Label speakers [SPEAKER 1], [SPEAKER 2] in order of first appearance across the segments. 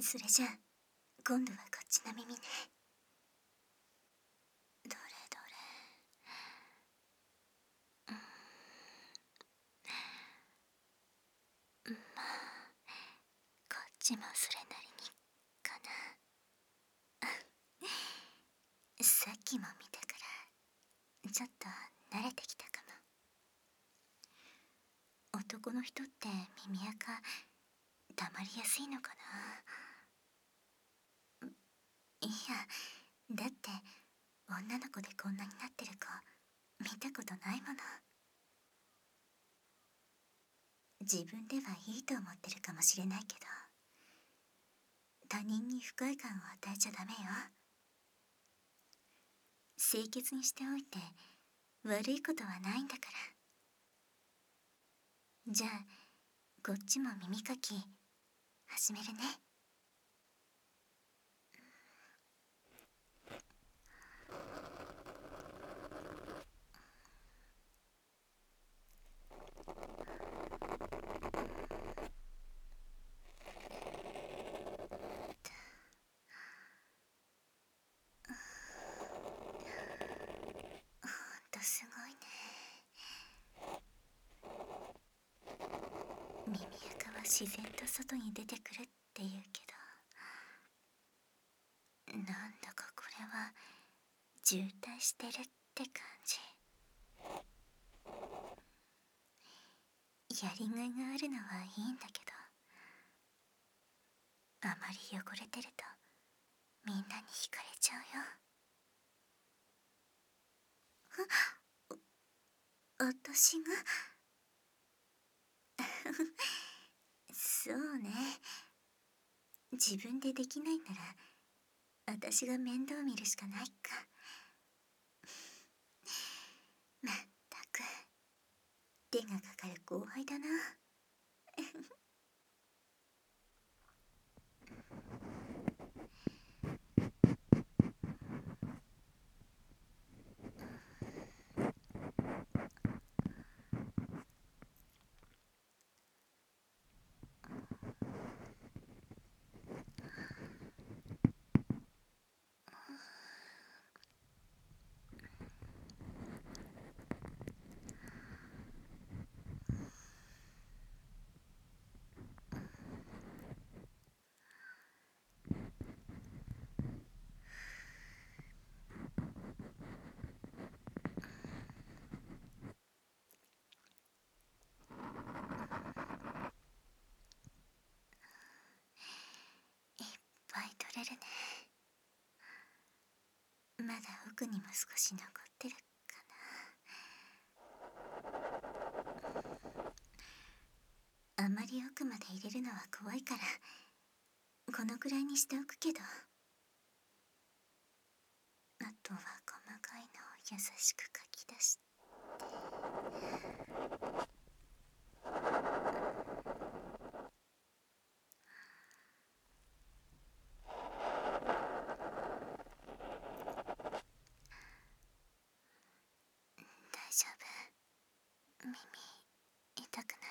[SPEAKER 1] それじゃあ今度はこっちの耳ね。どれどれ。まあこっちもそれなりにかな。さっきも見たからちょっと慣れてきたかも。男の人って耳垢溜まりやすいのかな。いや、だって女の子でこんなになってる子見たことないもの。自分ではいいと思ってるかもしれないけど、他人に不快感を与えちゃダメよ。清潔にしておいて悪いことはないんだから。じゃあこっちも耳かき始めるね。すごいね。耳垢は自然と外に出てくるって言うけど、なんだかこれは渋滞してるって感じ。やりがいがあるのはいいんだけど、あまり汚れてるとみんなに惹かれちゃうよ。私がそうね。自分でできないなら私が面倒見るしかないか。まったく手がかかる後輩だな。いっぱい取れるね。まだ奥にも少し残ってるかな。あまり奥まで入れるのは怖いからこのくらいにしておくけど、あとは細かいのを優しくかき出して。大丈夫？耳痛くない？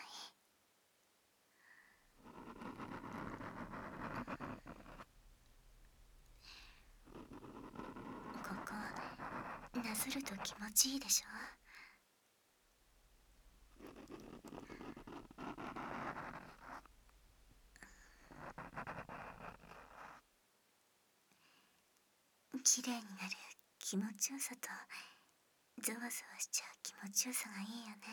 [SPEAKER 1] ここなぞると気持ちいいでしょ。綺麗になる気持ちよさとゾワゾワしちゃう気持ちよさがいいよね。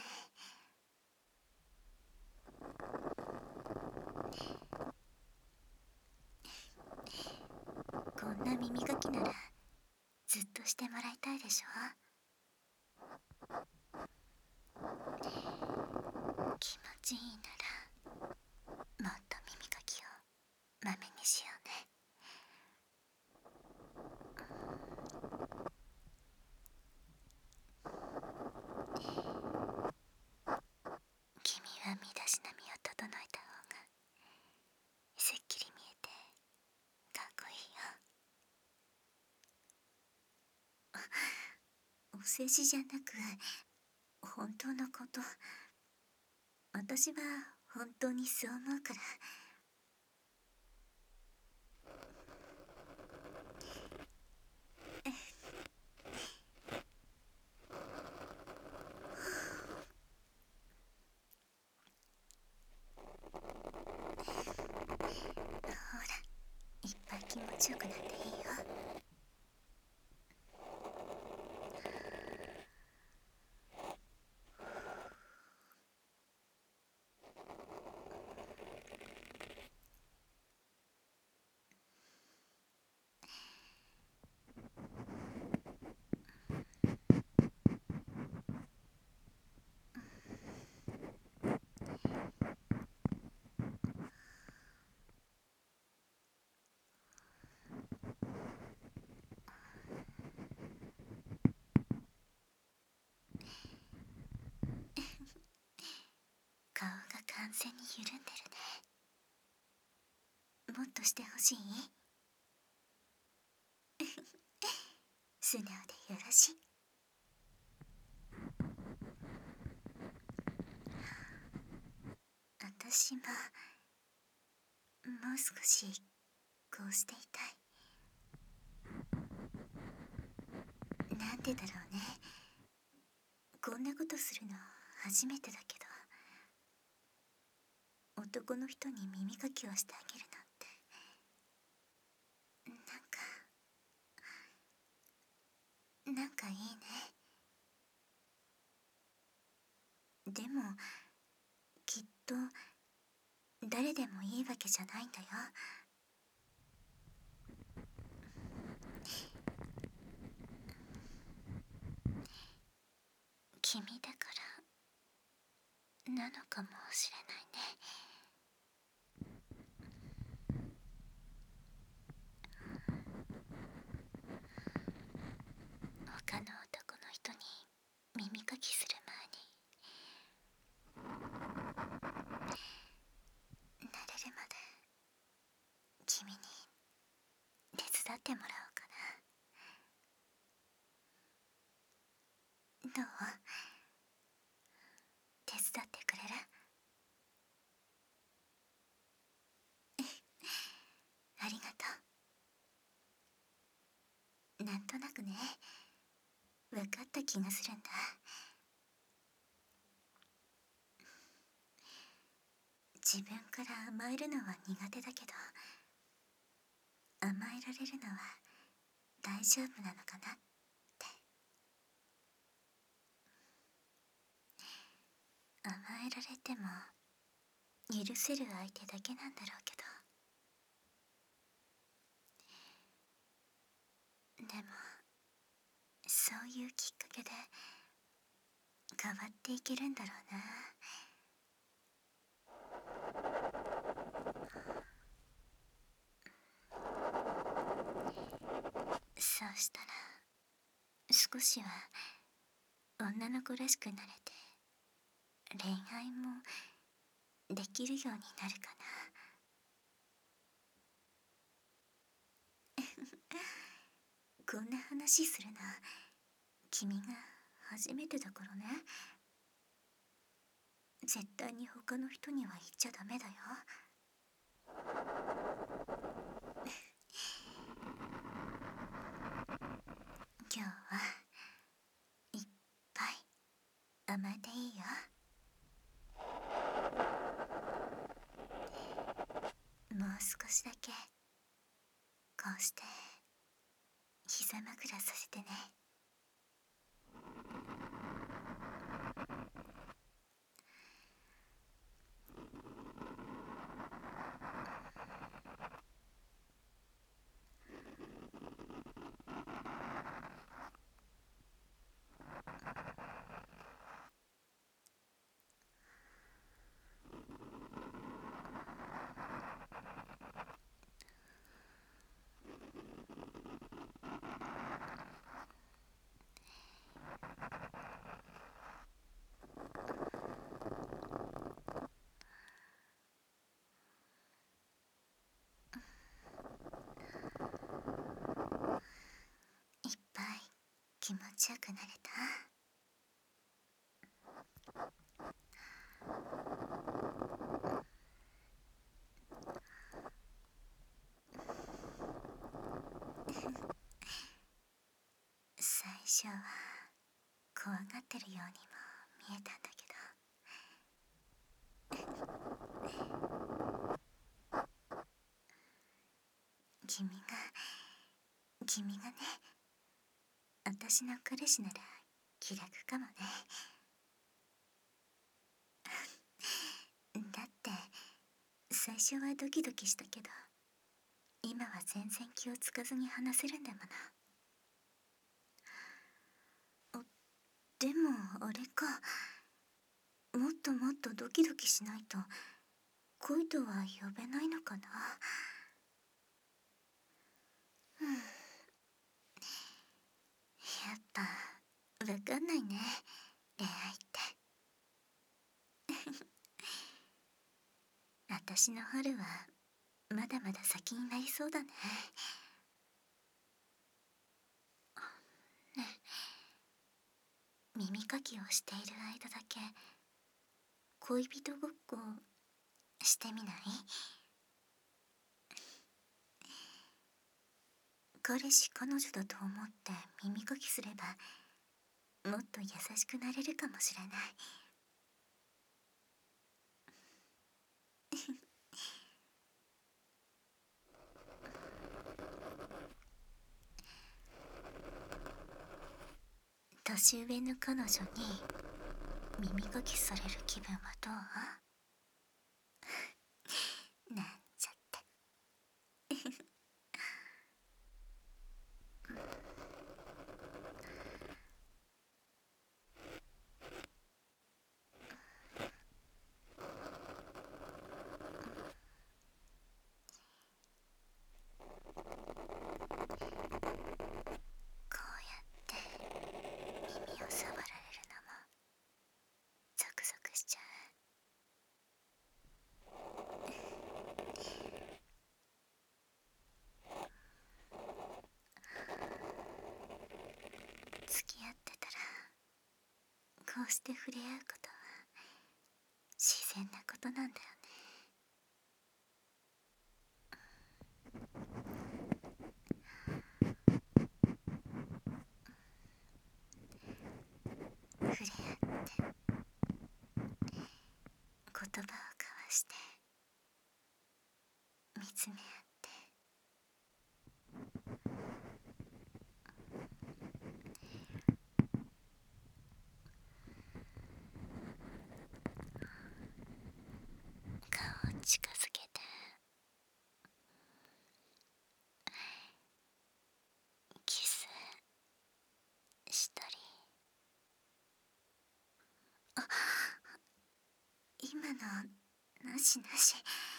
[SPEAKER 1] こんな耳かきならずっとしてもらいたいでしょ。気持ちいいならもっと耳かきをまめにしようね。君は身だしなみを整えた方がすっきり見えてかっこいいよ。お世辞じゃなく本当のこと。私は本当にそう思うから。 ちよくなっていいよ。顔が完全に緩んでるね。もっとしてほしい？素直でよろしい。私ももう少しこうしていたい。なんでだろうね。こんなことするの初めてだけど、男の人に耳かきをしてあげるなんかいいね。でもきっと誰でもいいわけじゃないんだよ。君だからなのかもしれないね。他の男の人に耳かきする前に、慣れるまで君に手伝ってもらおうかな。どう？手伝ってくれる？ありがとう。なんとなくね、分かった気がするんだ。自分から甘えるのは苦手だけど、甘えられるのは大丈夫なのかなって。甘えられても許せる相手だけなんだろうけど、でもそういうきっかけで変わっていけるんだろうな。そうしたら少しは女の子らしくなれて、恋愛もできるようになるかな。こんな話するの君が初めてだからね。絶対に他の人には言っちゃダメだよ。今日はいっぱい甘えていいよ。もう少しだけこうして膝枕させてね。いっぱい気持ちよくなれた？最初は怖がってるようにも見えたんだけど、君が君がね、私の彼氏なら気楽かもね。だって最初はドキドキしたけど、今は全然気をつかずに話せるんだもの。でもあれか、もっともっとドキドキしないと恋とは呼べないのかな。やっぱわかんないね、恋愛って。私の春はまだまだ先になりそうだね。ねえ、耳かきをしている間だけ恋人ごっこしてみない？彼氏彼女だと思って耳かきすればもっと優しくなれるかもしれない。年上の彼女に耳かきされる気分はどう？なんちゃって。こうやって耳を触られるのもゾクゾクしちゃう。付き合ってたらこうして触れ合うことは自然なことなんだよね。触れ合って言葉を交わして見つめ合って、顔を近づけてキスしたり。あ、今のなしなし。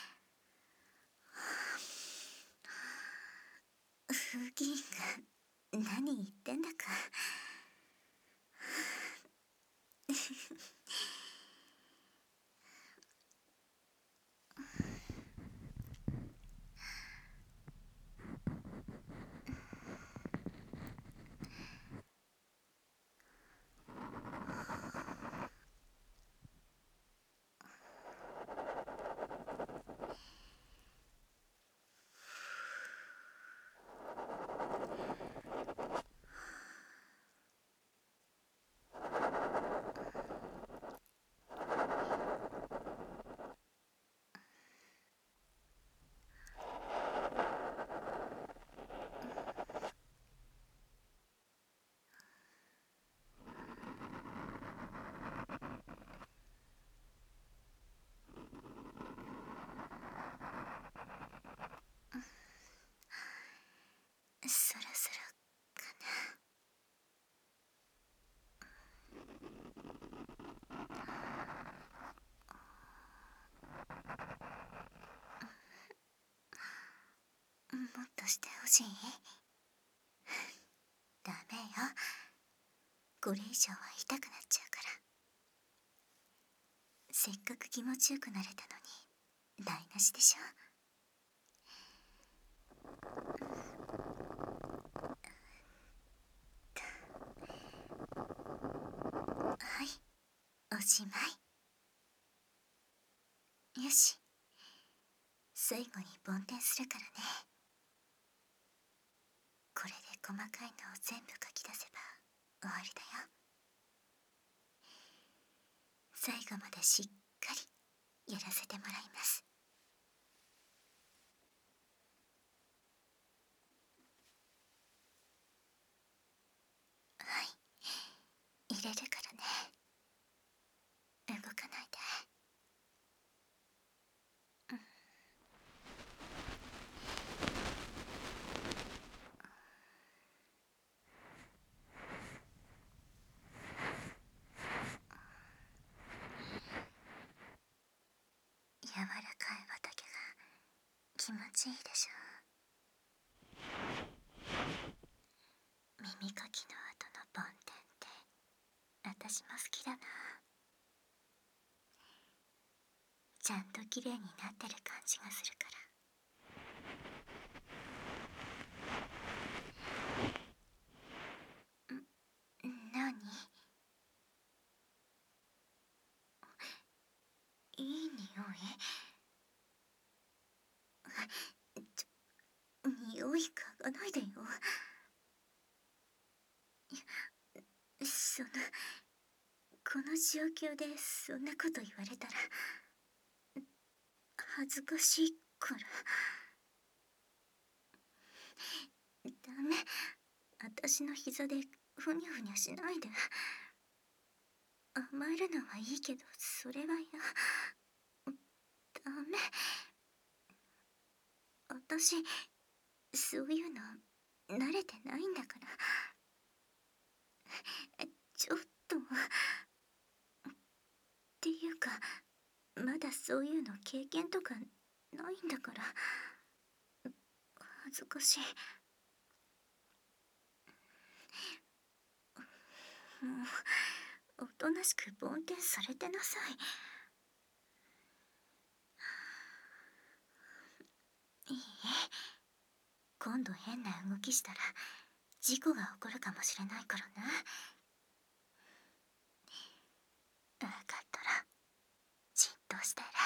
[SPEAKER 1] 風紀委員が何言ってんだか。そろそろかな。もっとしてほしい？ダメよ、これ以上は痛くなっちゃうから。せっかく気持ちよくなれたのに台無しでしょ。はい、おしまい。よし、最後に梵天するからね。これで細かいのを全部書き出せば終わりだよ。最後までしっかりやらせてもらいます。 柔らかい畑が気持ちいいでしょ。耳かきの後の梵天って私も好きだな。ちゃんと綺麗になってる感じがするから。なに？いい匂い？匂い嗅がないでよ。この状況でそんなこと言われたら恥ずかしいから。ダメ。私の膝でふにゃふにゃしないで。甘えるのはいいけど、それは嫌。ダメ。私、そういうの慣れてないんだから。ちょっと。っていうか、まだそういうの経験とかないんだから。恥ずかしい。もう、おとなしく梵天されてなさい。いい？今度変な動きしたら事故が起こるかもしれないからね。分かったらじっとしてる。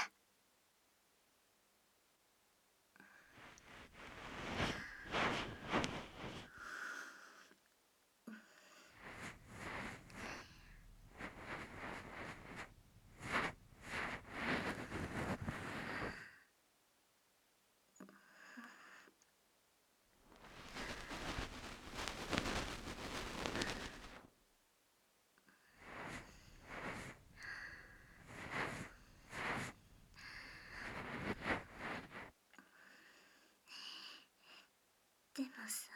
[SPEAKER 1] でもさ、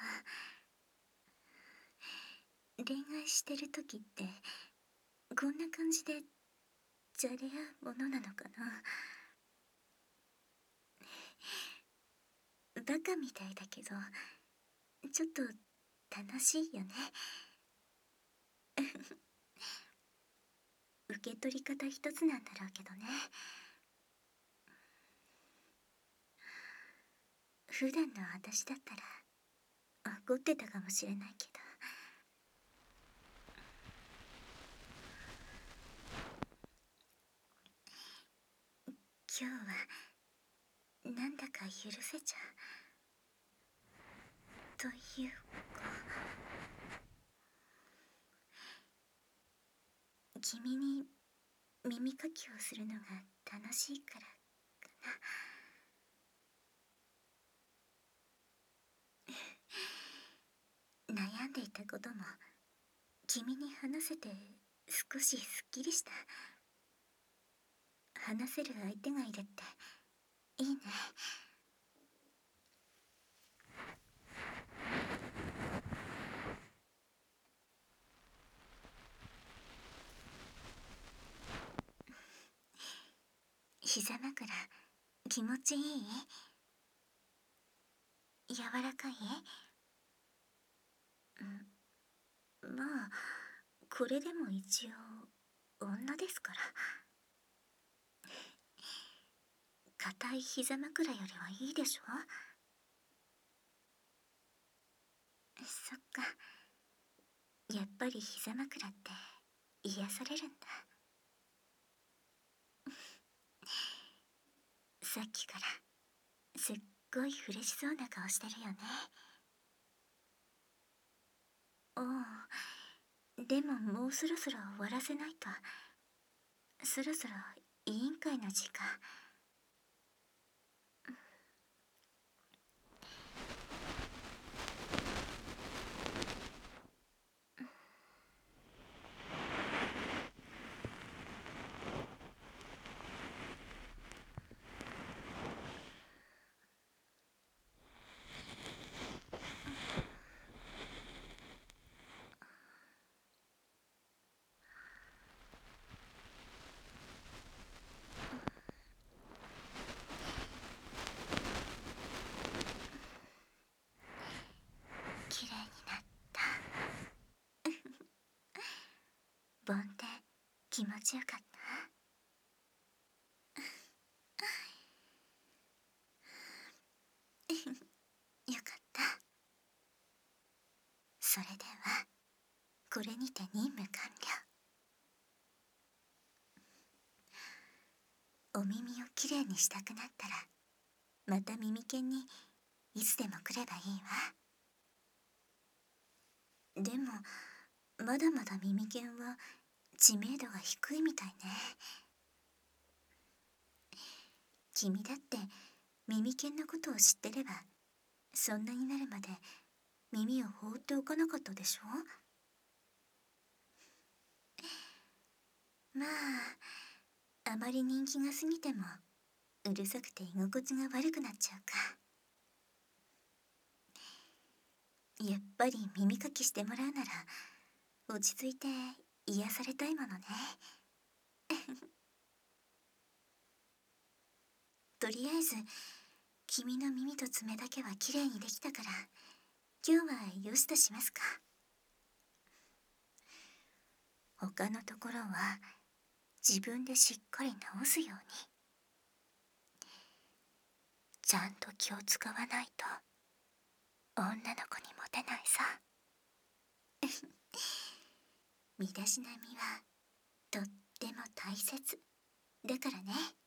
[SPEAKER 1] 恋愛してる時ってこんな感じでじゃれ合うものなのかな。バカみたいだけどちょっと楽しいよね。受け取り方一つなんだろうけどね。普段の私だったら怒ってたかもしれないけど。今日はなんだか許せちゃう。というか、君に耳かきをするのが楽しいからかな。悩んでいたことも君に話せて少しすっきりした。話せる相手がいるっていいね。膝枕気持ちいい？柔らかい？まあこれでも一応女ですから。硬い膝枕よりはいいでしょ。そっか、やっぱり膝枕って癒されるんだ。さっきからすっごい嬉しそうな顔してるよね。おう、でももうそろそろ終わらせないと。そろそろ委員会の時間。 気持ちよかった？よかった。それではこれにて任務完了。お耳をきれいにしたくなったらまた耳犬にいつでも来ればいいわ。でもまだまだ耳犬は知名度が低いみたいね。君だって耳犬のことを知ってればそんなになるまで耳を放っておかなかったでしょ。まああまり人気が過ぎてもうるさくて居心地が悪くなっちゃうか。やっぱり耳かきしてもらうなら落ち着いて癒されたいものね。とりあえず君の耳と爪だけはきれいにできたから今日はよしとしますか。他のところは自分でしっかり直すように。ちゃんと気を使わないと女の子にモテないさ。身だしなみはとっても大切だからね。